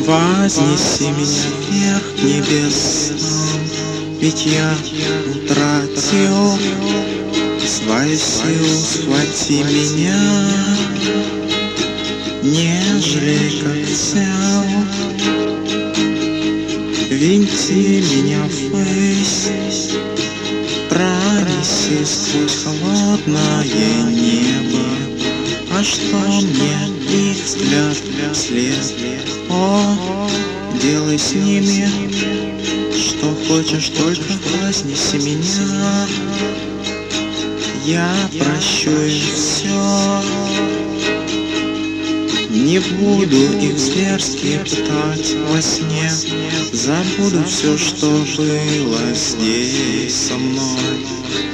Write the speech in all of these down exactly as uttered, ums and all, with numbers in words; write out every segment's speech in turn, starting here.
Вознеси меня вверх к небесам, ведь я утратил свою силу. Схвати меня, нежели как взял. Винти меня ввысь, пронеси сквозь холодное небо. А что мне их взгляд слез? О, делай с ними, что хочешь, только вознеси меня. Я прощу им все, не буду их зверски пытать во сне. Забуду все, что было здесь со мной.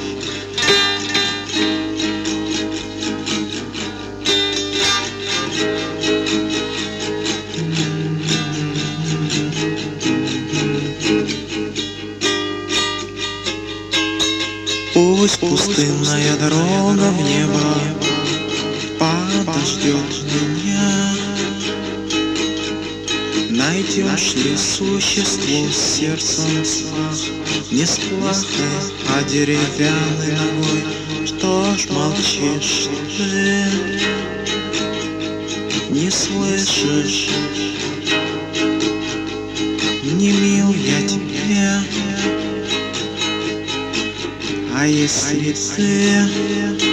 Пусть пустынная дорога в небо подождет меня. Найдешь ли существо с сердцем страх, не с плахой, а деревянной ногой? Что ж молчишь ты, не слышишь? Не мил я тебе. А если ты